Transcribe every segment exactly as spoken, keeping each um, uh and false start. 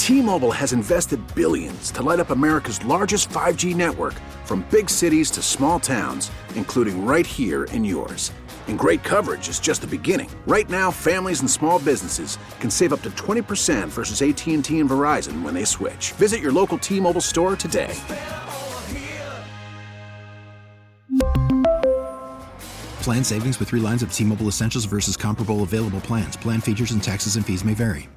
T-Mobile has invested billions to light up America's largest five G network, from big cities to small towns, including right here in yours. And great coverage is just the beginning. Right now, families and small businesses can save up to twenty percent versus A T and T and Verizon when they switch. Visit your local T-Mobile store today. Plan savings with three lines of T-Mobile Essentials versus comparable available plans. Plan features and taxes and fees may vary.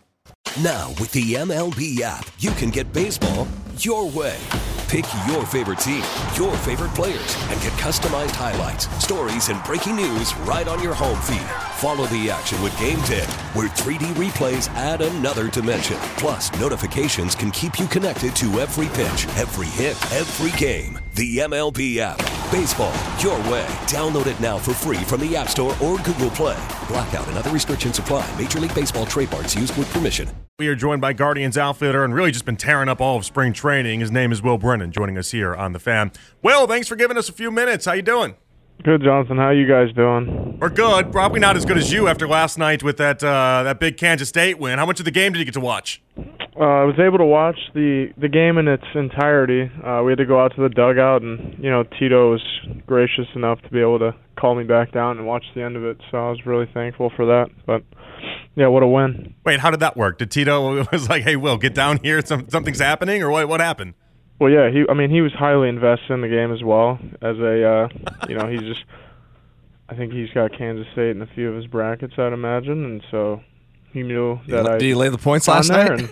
Now, with the M L B app, you can get baseball your way. Pick your favorite team, your favorite players, and get customized highlights, stories, and breaking news right on your home feed. Follow the action with Game Day, where three D replays add another dimension. Plus, notifications can keep you connected to every pitch, every hit, every game. The M L B app. Baseball your way. Download it now for free from the App Store or Google Play. Blackout and other restrictions apply. Major League Baseball trademarks used with permission. We are joined by Guardians outfitter and really just been tearing up all of spring training. His name is Will Brennan, joining us here on The Fan. Will, thanks for giving us a few minutes. How you doing? Good, Jonathan. How you guys doing? We're good. Probably not as good as you after last night with that uh, that big Kansas State win. How much of the game did you get to watch? Uh, I was able to watch the, the game in its entirety. Uh, we had to go out to the dugout, and you know Tito was gracious enough to be able to call me back down and watch the end of it. So I was really thankful for that. But yeah, what a win! Wait, how did that work? Did Tito was like, "Hey, Will, get down here. Some, something's happening," or what? What happened? Well, yeah, he. I mean, he was highly invested in the game as well. As a, uh, you know, he's just. I think he's got Kansas State in a few of his brackets, I'd imagine, and so he knew that did I. Did he lay the points last night? And,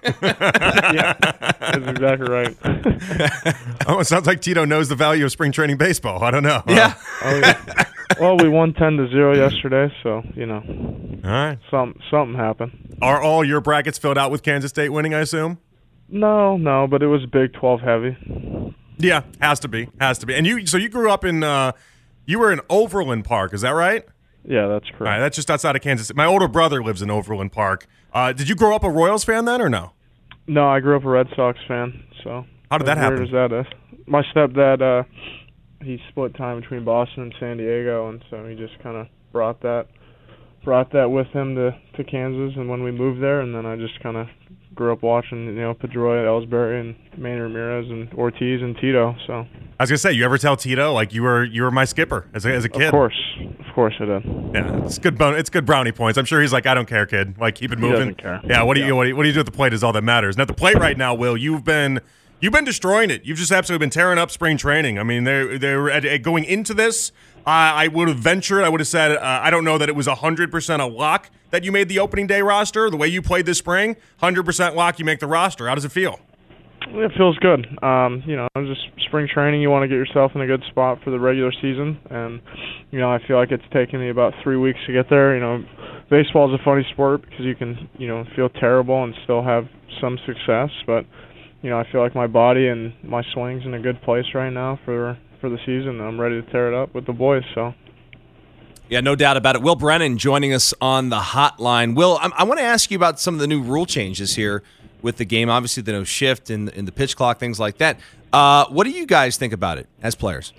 yeah, that's exactly right. Oh, it sounds like Tito knows the value of spring training baseball. I don't know. Yeah. Oh, yeah. Well, we won ten to zero yesterday, so you know. All right. Some something happened. Are all your brackets filled out with Kansas State winning? I assume. No, no, but it was Big twelve heavy. Yeah, has to be, has to be. And you, so you grew up in, uh, you were in Overland Park, is that right? Yeah, that's correct. All right, that's just outside of Kansas City. My older brother lives in Overland Park. Uh, did you grow up a Royals fan then, or no? No, I grew up a Red Sox fan. So how did that happen? As that is. My stepdad, uh, he split time between Boston and San Diego, and so he just kind of brought that, brought that with him to to Kansas. And when we moved there, and then I just kind of grew up watching, you know, Pedroia, Ellsbury, and Manny Ramirez, and Ortiz, and Tito. So I was gonna say, you ever tell Tito like you were you were my skipper as a, as a kid? Of course, of course I did. Yeah, it's good. Bon- it's good brownie points. I'm sure he's like, I don't care, kid. Like, keep it moving. He doesn't care. Yeah. What do yeah. you what do you, what do you do at the plate is all that matters. Now at the plate right now, Will, you've been you've been destroying it. You've just absolutely been tearing up spring training. I mean, they they were at, at going into this. Uh, I would have ventured. I would have said uh, I don't know that it was one hundred percent a lock that you made the opening day roster. The way you played this spring, one hundred percent lock you make the roster. How does it feel? It feels good. Um, you know, just spring training, you want to get yourself in a good spot for the regular season. And, you know, I feel like it's taken me about three weeks to get there. You know, baseball is a funny sport because you can, you know, feel terrible and still have some success. But, you know, I feel like my body and my swing's in a good place right now for for the season. I'm ready to tear it up with the boys, so. Yeah, no doubt about it. Will Brennan joining us on the hotline. Will, I, I want to ask you about some of the new rule changes here with the game. Obviously, the no shift in, in the pitch clock, things like that. Uh, what do you guys think about it as players?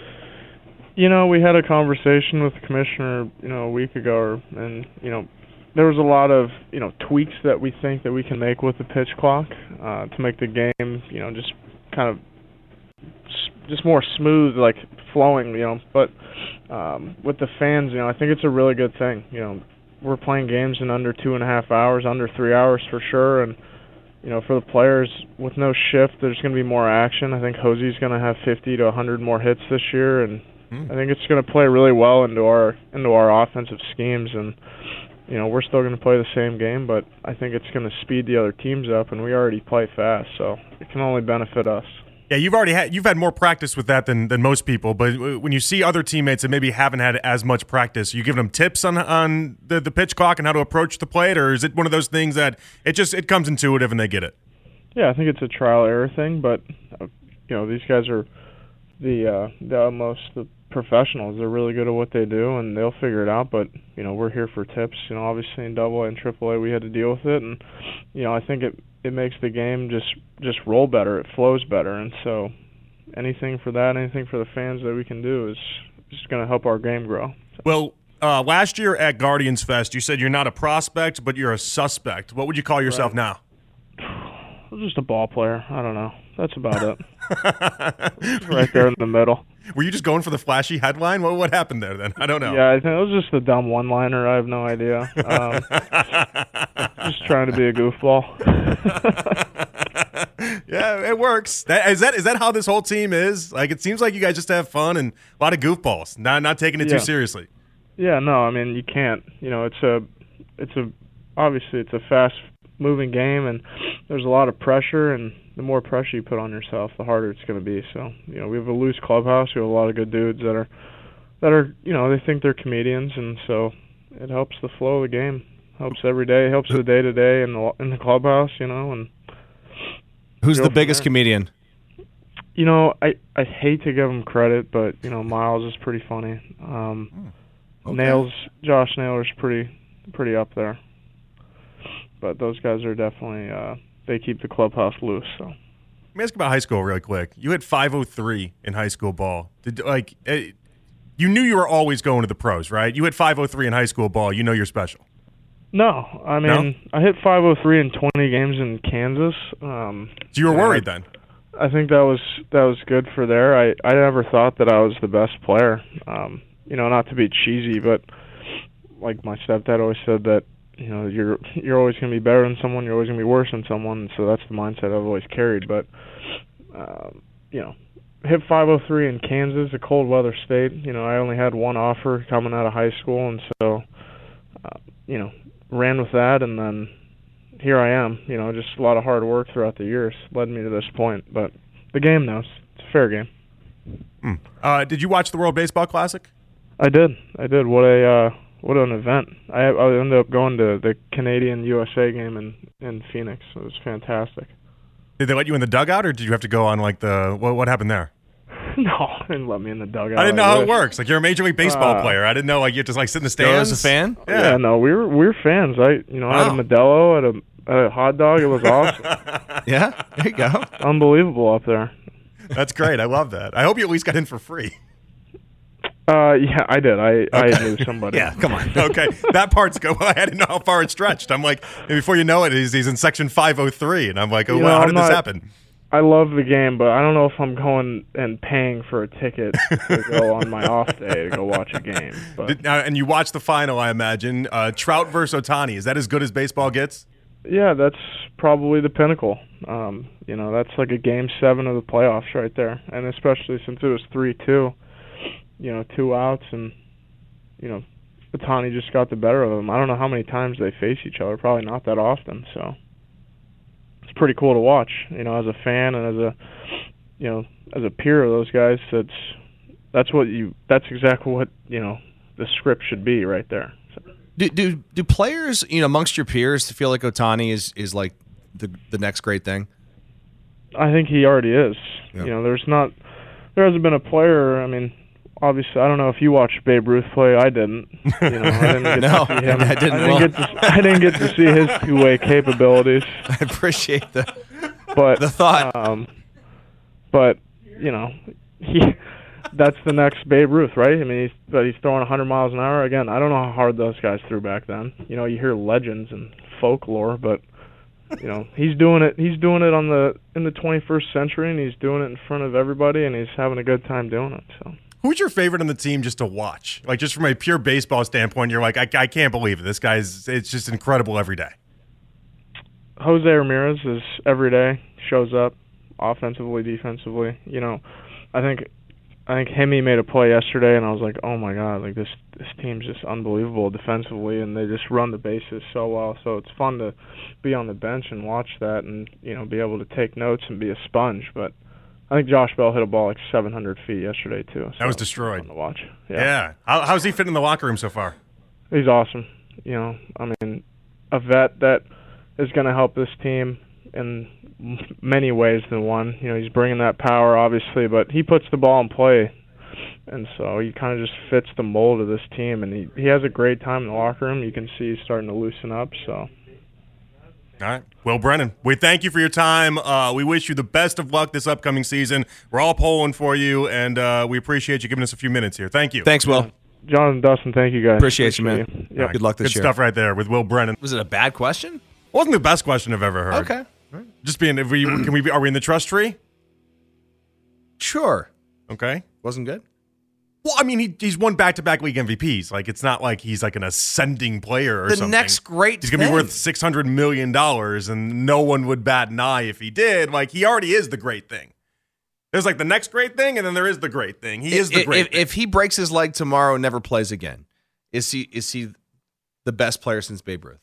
You know, we had a conversation with the commissioner, you know, a week ago, and, you know, there was a lot of, you know, tweaks that we think that we can make with the pitch clock uh, to make the game, you know, just kind of just more smooth, like flowing, you know. But um, with the fans, you know, I think it's a really good thing. You know, we're playing games in under two and a half hours, under three hours for sure. And, you know, for the players, with no shift, there's going to be more action. I think Hosey's going to have fifty to one hundred more hits this year, and mm. I think it's going to play really well into our into our offensive schemes. And, you know, we're still going to play the same game, but I think it's going to speed the other teams up, and we already play fast, so it can only benefit us. Yeah, you've already had you've had more practice with that than, than most people. But when you see other teammates that maybe haven't had as much practice, you giving them tips on on the, the pitch clock and how to approach the plate, or is it one of those things that it just it comes intuitive and they get it? Yeah, I think it's a trial error thing. But uh, you know, these guys are the uh, the utmost the professionals. They're really good at what they do, and they'll figure it out. But you know, we're here for tips. You know, obviously in Double A and Triple A we had to deal with it, and you know, I think it. it makes the game just just roll better. It flows better, and so anything for that, anything for the fans that we can do is just going to help our game grow. Well, uh, last year at Guardians Fest, you said you're not a prospect, but you're a suspect. What would you call yourself right. now? I'm just a ball player. I don't know. That's about it. Right there in the middle. Were you just going for the flashy headline? What what happened there then? I don't know. Yeah, I think it was just a dumb one-liner. I have no idea. Um, just trying to be a goofball. Yeah, it works. That, is that is that how this whole team is? Like, it seems like you guys just have fun and a lot of goofballs, not not taking it Yeah. too seriously. Yeah, no, I mean you can't. You know, it's a, it's a, obviously it's a fast-moving game, and there's a lot of pressure, and the more pressure you put on yourself, the harder it's going to be. So, you know, we have a loose clubhouse. We have a lot of good dudes that are, that are, you know, they think they're comedians, and so it helps the flow of the game. Helps every day. Helps the day to day in the in the clubhouse. You know, and Who's go the from biggest there. comedian? You know, I I hate to give him credit, but you know, Miles is pretty funny. Um, Okay. Nails, Josh Naylor's pretty pretty up there. But those guys are definitely uh, they keep the clubhouse loose. So. Let me ask about high school real quick. You hit five oh three in high school ball. Did like eh, you knew you were always going to the pros, right? You hit five oh three in high school ball. You know you're special. No, I mean No? I hit five oh three in twenty games in Kansas. Um, So you were yeah, worried I, then. I think that was that was good for there. I I never thought that I was the best player. Um, you know, not to be cheesy, but like my stepdad always said that you know you're you're always going to be better than someone. You're always going to be worse than someone. So that's the mindset I've always carried. But um, you know, hit five oh three in Kansas, a cold weather state. You know, I only had one offer coming out of high school, and so uh, you know, ran with that, and then here I am. You know, just a lot of hard work throughout the years led me to this point. But the game knows it's a fair game. Hmm. Uh, did you watch the World Baseball Classic? I did. I did. What a uh, what an event! I I ended up going to the Canadian U S A game in in Phoenix. It was fantastic. Did they let you in the dugout, or did you have to go on like the what? What happened there? No, they didn't let me in the dugout. I didn't know how it wish. works. Like, you're a major league baseball Uh, player. I didn't know like you had to like sit in the Go stands. as a fan? Yeah. no, we were we were fans. I you know I Wow. had a Modelo, I had a, I had a hot dog. It was awesome, Yeah, there you go. unbelievable up there. That's great. I love that. I hope you at least got in for free. Uh, yeah, I did. I I knew somebody. Yeah, come on. Okay, that part's go. I didn't know how far it stretched. I'm like, and before you know it, he's, he's in section five oh three, and I'm like, oh, You wow, know, how I'm did this not- happen? I love the game, but I don't know if I'm going and paying for a ticket to go on my off day to go watch a game. But Did, uh, and you watched the final, I imagine. Uh, Trout versus Ohtani. Is that as good as baseball gets? yeah, that's probably the pinnacle. Um, you know, that's like a game seven of the playoffs right there, and especially since it was three two. You know, two outs, and you know, Ohtani just got the better of them. I don't know how many times they face each other. Probably not that often. So it's pretty cool to watch. You know, as a fan and as a you know as a peer of those guys, that's that's what you. That's exactly what you know the script should be right there. So. Do, do do players, you know, amongst your peers, feel like Ohtani is is like the the next great thing? I think he already is. Yeah. You know, there's not, there hasn't been a player. I mean, obviously, I don't know if you watched Babe Ruth play. I didn't. You know, I didn't get No, to see him. I didn't. I didn't, Well- get to, I didn't get to see his two-way capabilities. I appreciate the But the thought. Um, but you know, he. That's the next Babe Ruth, right? I mean, he's, but he's throwing one hundred miles an hour. Again, I don't know how hard those guys threw back then. You know, you hear legends and folklore, but you know, he's doing it. He's doing it on the in the twenty-first century, and he's doing it in front of everybody, and he's having a good time doing it. So, Who's your favorite on the team just to watch? Like, just from a pure baseball standpoint, you're like, I, I can't believe it. This guy's, it's just incredible every day. Jose Ramirez is every day, shows up offensively, defensively. You know, I think I think Hemi made a play yesterday, and I was like, oh my god, like this this team's just unbelievable defensively, and they just run the bases so well. So it's fun to be on the bench and watch that, and you know, be able to take notes and be a sponge. But I think Josh Bell hit a ball like seven hundred feet yesterday too. So That was it's destroyed. fun to watch. Yeah. How, how's he fit in the locker room so far? He's awesome. You know, I mean, a vet that is going to help this team in m- many ways than one. You know, he's bringing that power, obviously, but he puts the ball in play, and so he kind of just fits the mold of this team, and he, he has a great time in the locker room. You can see he's starting to loosen up, so. All right. Will Brennan, we thank you for your time. Uh, we wish you the best of luck this upcoming season. We're all pulling for you, and uh, we appreciate you giving us a few minutes here. Thank you. Thanks, Will. John and Dustin, thank you guys. Appreciate you, man. you. All right, good luck this Good year. stuff right there with Will Brennan. Was it a bad question? Wasn't the best question I've ever heard. Okay. Just being, if we can we be, are we in the trust tree? Sure. Okay. Wasn't good? Well, I mean, he, he's won back-to-back league M V Ps. Like, it's not like he's like an ascending player or the something. The next great He's going to be thing. worth six hundred million dollars, and no one would bat an eye if he did. Like, he already is the great thing. There's like the next great thing, and then there is the great thing. He if, is the great if, thing. If he breaks his leg tomorrow and never plays again, is he is he the best player since Babe Ruth?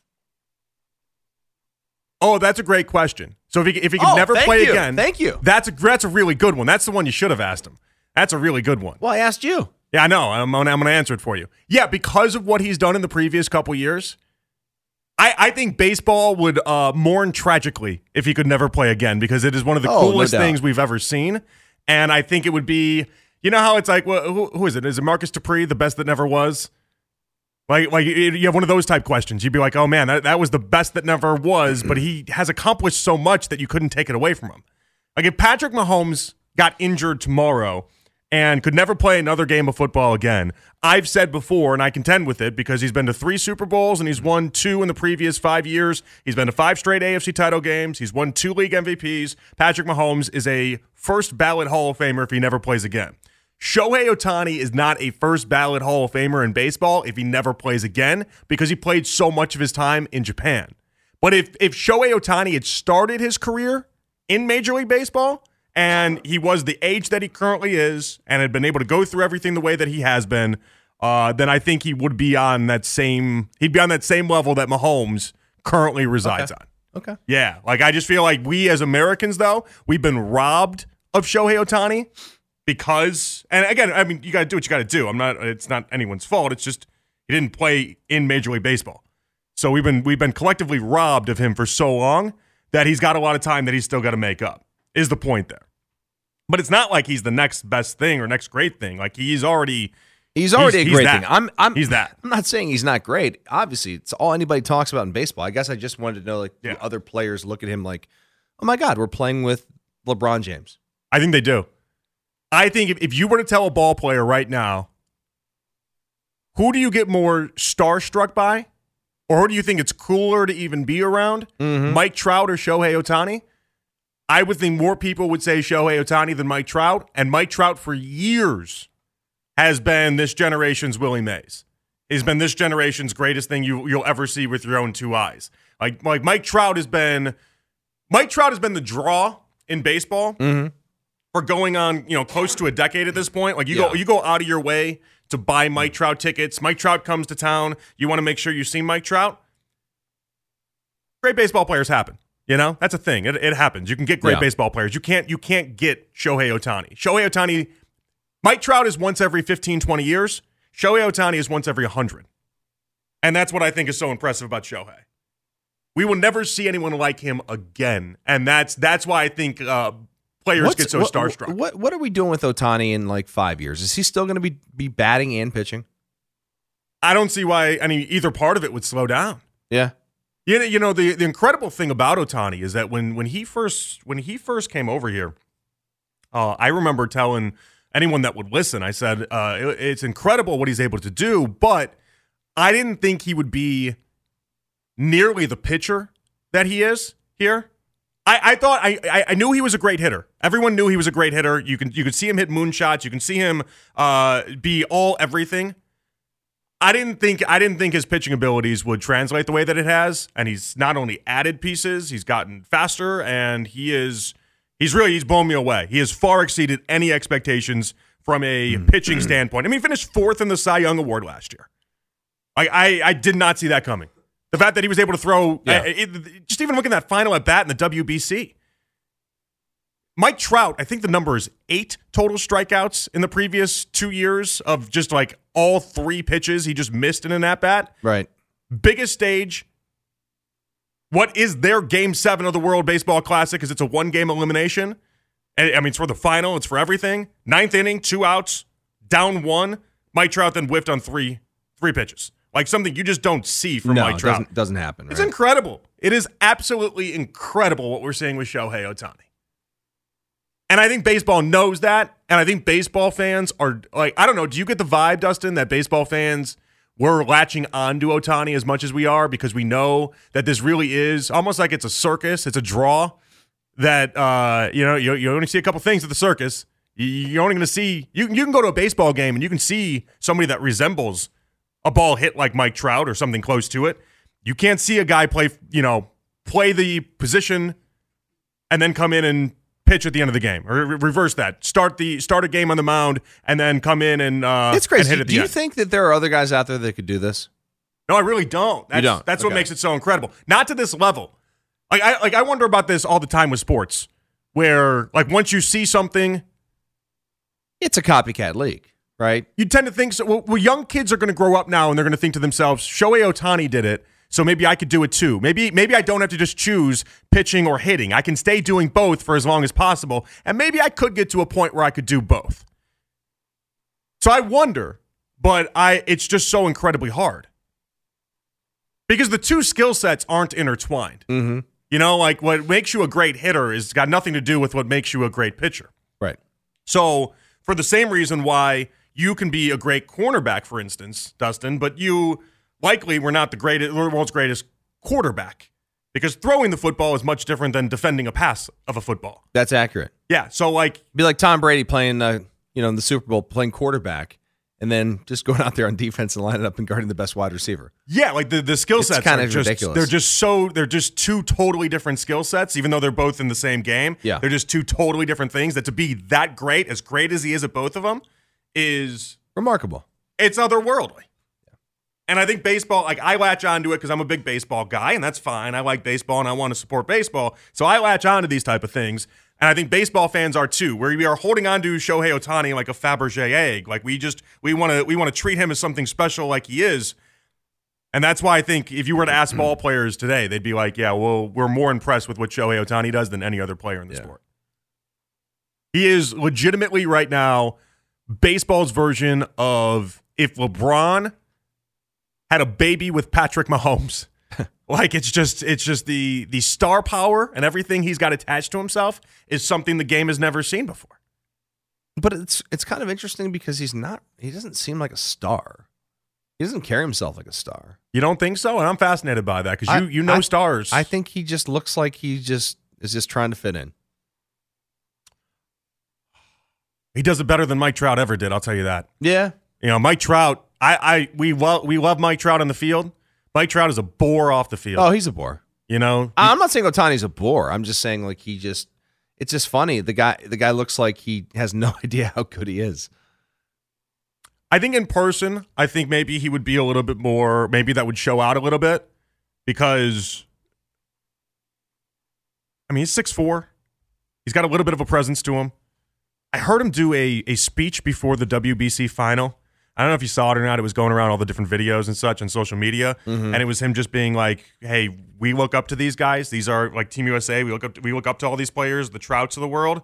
Oh, that's a great question. So if he if he can oh, never thank play you. again, thank you. That's a that's a really good one. That's the one you should have asked him. That's a really good one. Well, I asked you. Yeah, I know. I'm gonna, I'm going to answer it for you. Yeah, because of what he's done in the previous couple years, I, I think baseball would uh, mourn tragically if he could never play again, because it is one of the Oh, no coolest doubt. things we've ever seen. And I think it would be, you know how it's like, well, who, who is it? Is it Marcus Dupree, the best that never was? Like, like you have one of those type questions. You'd be like, oh man, that, that was the best that never was, but he has accomplished so much that you couldn't take it away from him. Like if Patrick Mahomes got injured tomorrow and could never play another game of football again, I've said before, and I contend with it, because he's been to three Super Bowls and he's won two in the previous five years. He's been to five straight A F C title games. He's won two league M V Ps. Patrick Mahomes is a first ballot Hall of Famer if he never plays again. Shohei Ohtani is not a first ballot Hall of Famer in baseball if he never plays again, because he played so much of his time in Japan. But if, if Shohei Ohtani had started his career in Major League Baseball, and he was the age that he currently is, and had been able to go through everything the way that he has been, uh, then I think he would be on that same he'd be on that same level that Mahomes currently resides Okay. on. Okay. Yeah, like I just feel like we as Americans, though, we've been robbed of Shohei Ohtani because, and again, I mean, you got to do what you got to do. I'm not. It's not anyone's fault. It's just he didn't play in Major League Baseball, so we've been we've been collectively robbed of him for so long that he's got a lot of time that he's still got to make up. Is the point there? But it's not like he's the next best thing or next great thing. Like he's already, he's already he's, a great he's thing. that. I'm, I'm, he's that. I'm not saying he's not great. Obviously, it's all anybody talks about in baseball. I guess I just wanted to know, like, Yeah. do other players look at him like, oh my God, we're playing with LeBron James. I think they do. I think if, if you were to tell a ball player right now, who do you get more starstruck by, or who do you think it's cooler to even be around, Mm-hmm. Mike Trout or Shohei Ohtani? I would think more people would say Shohei Ohtani than Mike Trout, and Mike Trout for years has been this generation's Willie Mays. He's been this generation's greatest thing you, you'll ever see with your own two eyes. Like, like Mike Trout has been, Mike Trout has been the draw in baseball Mm-hmm. for going on, you know, close to a decade at this point. Like you Yeah. go, you go out of your way to buy Mike Trout tickets. Mike Trout comes to town. You want to make sure you see Mike Trout. Great baseball players happen. You know, that's a thing. It, it happens. You can get great Yeah. baseball players. You can't you can't get Shohei Ohtani. Shohei Ohtani, Mike Trout is once every fifteen, twenty years. Shohei Ohtani is once every one hundred. And that's what I think is so impressive about Shohei. We will never see anyone like him again. And that's that's why I think uh, players What's- get so what, starstruck. What What are we doing with Ohtani in like five years? Is he still going to be be batting and pitching? I don't see why any either part of it would slow down. Yeah. You know, you know the, the incredible thing about Ohtani is that when when he first when he first came over here, uh, I remember telling anyone that would listen, I said uh, it, it's incredible what he's able to do, but I didn't think he would be nearly the pitcher that he is here. I, I thought I, I I knew he was a great hitter. Everyone knew he was a great hitter. You can you could see him hit moonshots. You can see him uh, be all everything. I didn't think I didn't think his pitching abilities would translate the way that it has, and he's not only added pieces, he's gotten faster, and he is he's really he's blown me away. He has far exceeded any expectations from a pitching standpoint. I mean, he finished fourth in the Cy Young Award last year. I I, I did not see that coming. The fact that he was able to throw, Yeah. uh, it, just even looking at that final at bat in the W B C. Mike Trout, I think the number is eight total strikeouts in the previous two years of just like all three pitches he just missed in an at-bat. Right. Biggest stage. What is their game seven of the World Baseball Classic? Because it's a one-game elimination. And, I mean, it's for the final. It's for everything. Ninth inning, two outs, down one. Mike Trout then whiffed on three three pitches. Like something you just don't see from no, Mike it Trout. doesn't, doesn't happen. It's right? incredible. It is absolutely incredible what we're seeing with Shohei Ohtani. And I think baseball knows that. And I think baseball fans are like, I don't know, do you get the vibe, Dustin, that baseball fans were latching on to Ohtani as much as we are because we know that this really is almost like it's a circus, it's a draw. that uh, you know you, you only see a couple things at the circus. You, you're only going to see you. You can go to a baseball game and you can see somebody that resembles a ball hit like Mike Trout or something close to it. You can't see a guy play you know play the position and then come in and pitch at the end of the game, or re- reverse that. Start the start a game on the mound and then come in and uh, it's crazy. and hit at the do you end. think that there are other guys out there that could do this? No, I really don't. That's, You don't? That's what Okay. makes it so incredible. Not to this level. Like I like I wonder about this all the time with sports, where like once you see something, It's a copycat league, right? you tend to think so. Well, well young kids are going to grow up now and they're going to think to themselves, Shohei Ohtani did it, so maybe I could do it too. Maybe maybe I don't have to just choose pitching or hitting. I can stay doing both for as long as possible, and maybe I could get to a point where I could do both. So I wonder, but I it's just so incredibly hard. Because the two skill sets aren't intertwined. Mm-hmm. You know, like what makes you a great hitter is got nothing to do with what makes you a great pitcher. Right. So for the same reason why you can be a great cornerback, for instance, Dustin, but you likely were not the greatest, the world's greatest quarterback, because throwing the football is much different than defending a pass of a football. That's accurate. Yeah. So like, Be like Tom Brady playing, uh, you know, in the Super Bowl, playing quarterback, and then just going out there on defense and lining up and guarding the best wide receiver. yeah, like the, the skill It's sets kind are of just ridiculous. they're just so they're just two totally different skill sets, even though they're both in the same game. Yeah. They're just two totally different things. That to be that great, as great as he is at both of them, is Remarkable. it's otherworldly. And I think baseball, like I latch onto it because I'm a big baseball guy, and that's fine. I like baseball and I want to support baseball. So I latch onto these type of things. And I think baseball fans are too, where we are holding on to Shohei Ohtani like a Fabergé egg. Like we just we want to we want to treat him as something special like he is. And that's why I think if you were to ask ball players today, they'd be like, yeah, well, we're more impressed with what Shohei Ohtani does than any other player in the Yeah. sport. He is legitimately right now baseball's version of if LeBron had a baby with Patrick Mahomes. Like it's just it's just the the star power and everything he's got attached to himself is something the game has never seen before. But it's it's kind of interesting because he's not, he doesn't seem like a star. He doesn't carry himself like a star. You don't think so? And I'm fascinated by that because I- you you know I- stars. I think he just looks like he just is just trying to fit in. he does it better than Mike Trout ever did. I'll tell you that. Yeah. You know, Mike Trout. I I we love we love Mike Trout on the field. Mike Trout is a bore off the field. Oh, he's a bore. You know, I'm not saying Ohtani's a bore. I'm just saying like he just, it's just funny. The guy the guy looks like he has no idea how good he is. I think in person, I think maybe he would be a little bit more, maybe that would show out a little bit because, I mean, he's six foot four. He's got a little bit of a presence to him. I heard him do a, a speech before the W B C final. I don't know if you saw it or not. It was going around all the different videos and such on social media. Mm-hmm. And it was him just being like, hey, we look up to these guys. These are like Team U S A. We look up to, we look up to all these players, the Trouts of the world.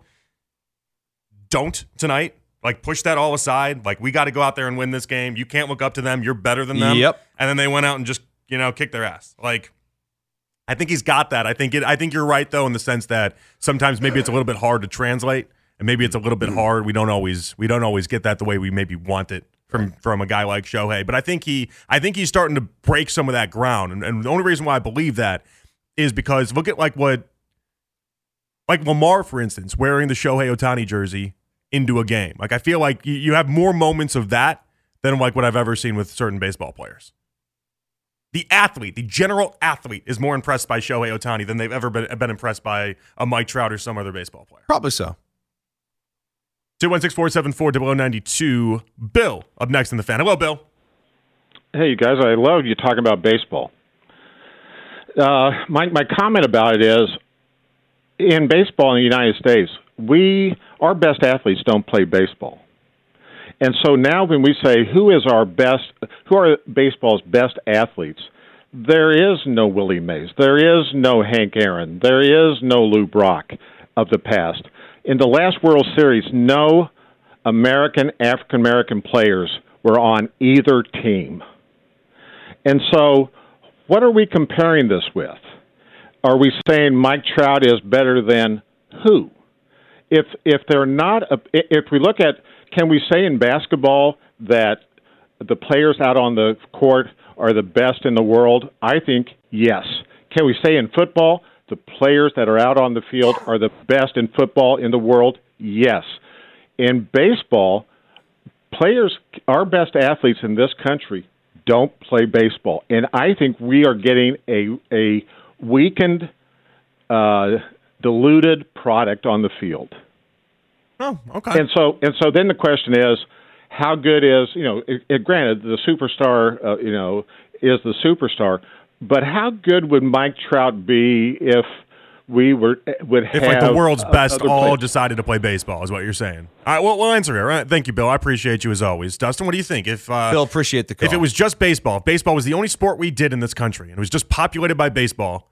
Don't tonight. Like, push that all aside. Like, we got to go out there and win this game. You can't look up to them. You're better than them. Yep. And then they went out and just, you know, kicked their ass. Like, I think he's got that. I think it. I think you're right, though, in the sense that sometimes maybe it's a little bit hard to translate, and maybe it's a little bit hard. We don't always we don't always get that the way we maybe want it from from a guy like Shohei. But I think he I think he's starting to break some of that ground. And, and the only reason why I believe that is because look at like what like Lamar, for instance, wearing the Shohei Ohtani jersey into a game. Like I feel like you, you have more moments of that than like what I've ever seen with certain baseball players. The athlete, the general athlete, is more impressed by Shohei Ohtani than they've ever been, been impressed by a Mike Trout or some other baseball player. Probably so. two one six, four seven four, zero zero nine two. Bill, up next in the fan. Hello, Bill. Hey, you guys, I love you talking about baseball. Uh, my, my comment about it is, in baseball in the United States, we our best athletes don't play baseball. And so now when we say who is our best, who are baseball's best athletes, there is no Willie Mays. There is no Hank Aaron. There is no Lou Brock of the past. In the last World Series, no American, African-American players were on either team. And so what are we comparing this with? Are we saying Mike Trout is better than who? If if they're not, a, if we look at, can we say in basketball that the players out on the court are the best in the world? I think yes. Can we say in football the players that are out on the field are the best in football in the world? Yes. In baseball, players, our best athletes in this country don't play baseball. And I think we are getting a a weakened, uh, diluted product on the field. Oh, okay. And so, and so then the question is, how good is, you know, it, it, granted, the superstar, uh, you know, is the superstar, but how good would Mike Trout be if we were would have if like the world's uh, best all players. decided to play baseball is what you're saying? All right, well, we'll answer it. Right? Thank you, Bill. I appreciate you as always. Dustin, what do you think? If uh, Bill, appreciate the call. If it was just baseball, if baseball was the only sport we did in this country, and it was just populated by baseball,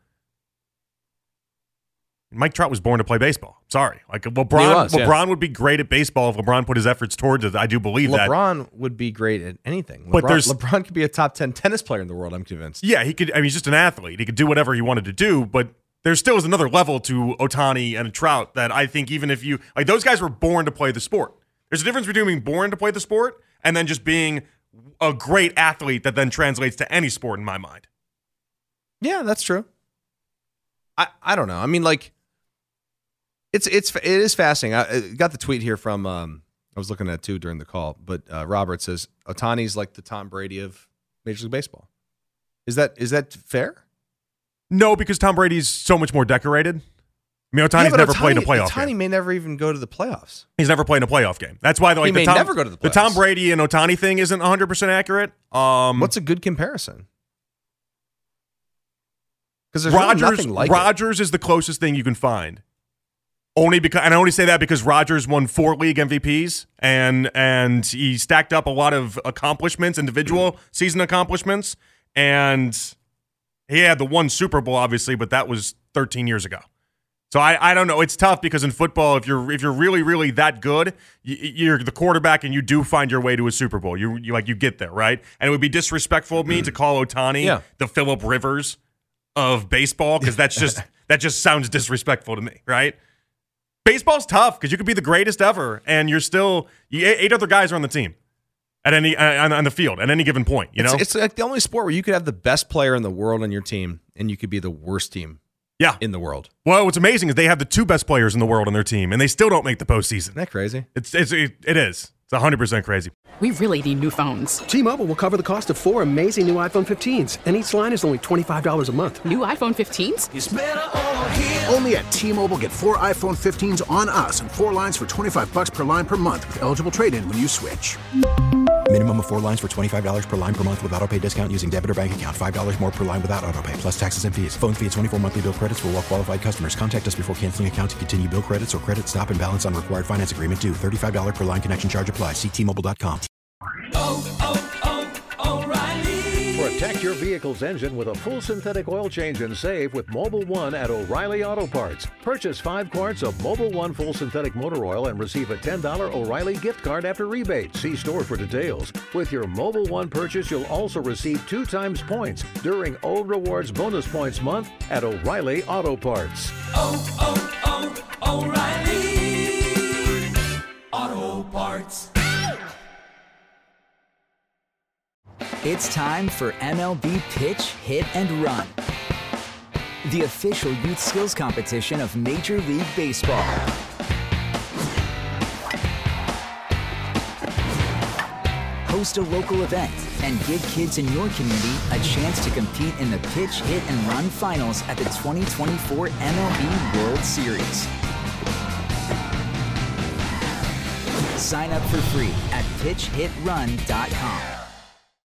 Mike Trout was born to play baseball. Sorry, like LeBron. Was, yeah. LeBron would be great at baseball if LeBron put his efforts towards it. I do believe that. LeBron would be great at anything. LeBron, But there's- LeBron could be a top ten tennis player in the world, I'm convinced. Yeah, he could. I mean, he's just an athlete. He could do whatever he wanted to do, but there still is another level to Ohtani and Trout that I think even if you like those guys were born to play the sport. There's a difference between being born to play the sport and then just being a great athlete that then translates to any sport in my mind. Yeah, that's true. I, I don't know. I mean, like, it's it's it is fascinating. I, I got the tweet here from um, I was looking at it too during the call, but uh, Robert says Ohtani's like the Tom Brady of Major League Baseball. Is that is that fair? No, because Tom Brady's so much more decorated. I mean, Ohtani's yeah, never Ohtani, played a playoff Ohtani game. may never even go to the playoffs. He's never played in a playoff game. That's why like, he the may Tom, never go to the playoffs. The Tom Brady and Ohtani thing isn't one hundred percent accurate. Um, What's a good comparison? Because there's Rodgers, really nothing like Rodgers is the closest thing you can find. Only because, and I only say that because Rodgers won four league M V Ps and and he stacked up a lot of accomplishments, individual season accomplishments, and he had the one Super Bowl, obviously, but that was thirteen years ago. So I, I don't know. It's tough because in football, if you're if you're really really that good, you, you're the quarterback and you do find your way to a Super Bowl. You you like you get there, right? And it would be disrespectful of me to call Ohtani Yeah. the Phillip Rivers of baseball because that's just that just sounds disrespectful to me, right? Baseball's tough because you could be the greatest ever and you're still you, eight other guys are on the team at any uh, on, on the field at any given point. You know, it's, it's like the only sport where you could have the best player in the world on your team and you could be the worst team. Yeah. In the world. Well, what's amazing is they have the two best players in the world on their team, and they still don't make the postseason. Isn't that crazy? It's, it's it, it is. It's one hundred percent crazy. We really need new phones. T-Mobile will cover the cost of four amazing new iPhone fifteens, and each line is only twenty-five dollars a month. New iPhone fifteens? It's better over here. Only at T-Mobile, get four iPhone fifteens on us and four lines for twenty-five bucks per line per month with eligible trade-in when you switch. Minimum of four lines for twenty-five dollars per line per month with autopay discount using debit or bank account. five dollars more per line without autopay, plus taxes and fees. Phone fee at twenty-four monthly bill credits for well-qualified customers. Contact us before canceling account to continue bill credits or credit stop and balance on required finance agreement due. thirty-five dollars per line connection charge applies. See T Mobile dot com. Oh, oh, oh, O'Reilly. Protect your vehicle's engine with a full synthetic oil change and save with Mobil one at O'Reilly Auto Parts. Purchase five quarts of Mobil one full synthetic motor oil and receive a ten dollars O'Reilly gift card after rebate. See store for details. With your Mobil one purchase, you'll also receive two times points during O Rewards Bonus Points Month at O'Reilly Auto Parts. Oh, oh, oh, O'Reilly Auto Parts. It's time for M L B Pitch, Hit, and Run, the official youth skills competition of Major League Baseball. Host a local event and give kids in your community a chance to compete in the Pitch, Hit, and Run finals at the twenty twenty-four M L B World Series. Sign up for free at pitch hit run dot com.